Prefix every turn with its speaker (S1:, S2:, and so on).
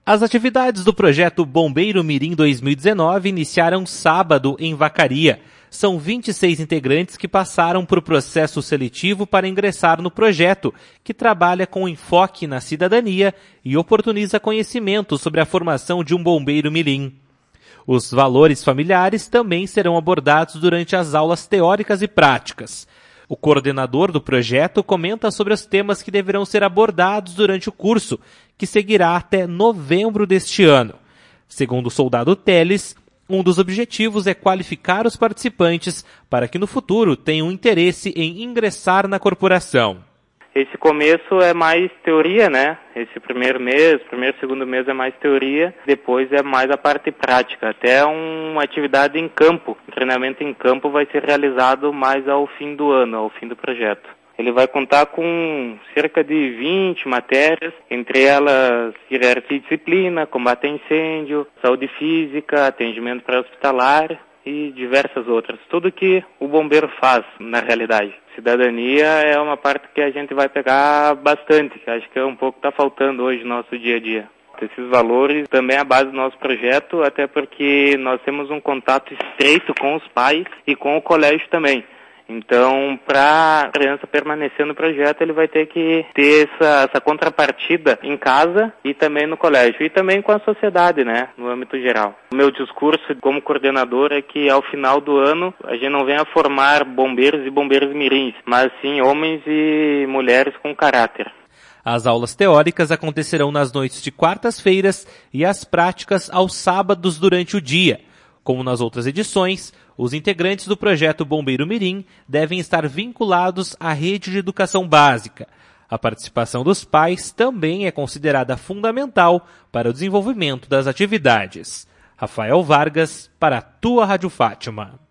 S1: As atividades do projeto Bombeiro Mirim 2019 iniciaram sábado em Vacaria. São 26 integrantes que passaram por processo seletivo para ingressar no projeto, que trabalha com enfoque na cidadania e oportuniza conhecimento sobre a formação de um bombeiro mirim. Os valores familiares também serão abordados durante as aulas teóricas e práticas. O coordenador do projeto comenta sobre os temas que deverão ser abordados durante o curso, que seguirá até novembro deste ano. Segundo o soldado Teles, um dos objetivos é qualificar os participantes para que no futuro tenham interesse em ingressar na corporação.
S2: Esse começo é mais teoria, né? Esse primeiro, segundo mês é mais teoria, depois é mais a parte prática. Até uma atividade em campo, um treinamento em campo vai ser realizado mais ao fim do ano, ao fim do projeto. Ele vai contar com cerca de 20 matérias, entre elas hierarquia e disciplina, combate a incêndio, saúde física, atendimento pré-hospitalar e diversas outras. Tudo que o bombeiro faz, na realidade. Cidadania é uma parte que a gente vai pegar bastante, que acho que é um pouco que está faltando hoje no nosso dia a dia. Esses valores também é a base do nosso projeto, até porque nós temos um contato estreito com os pais e com o colégio também. Então, para a criança permanecer no projeto, ele vai ter que ter essa contrapartida em casa e também no colégio. E também com a sociedade, né, no âmbito geral. O meu discurso como coordenador é que ao final do ano a gente não venha formar bombeiros e bombeiros mirins, mas sim homens e mulheres com caráter.
S1: As aulas teóricas acontecerão nas noites de quartas-feiras e as práticas aos sábados durante o dia. Como nas outras edições, os integrantes do projeto Bombeiro Mirim devem estar vinculados à rede de educação básica. A participação dos pais também é considerada fundamental para o desenvolvimento das atividades. Rafael Vargas, para a tua Rádio Fátima.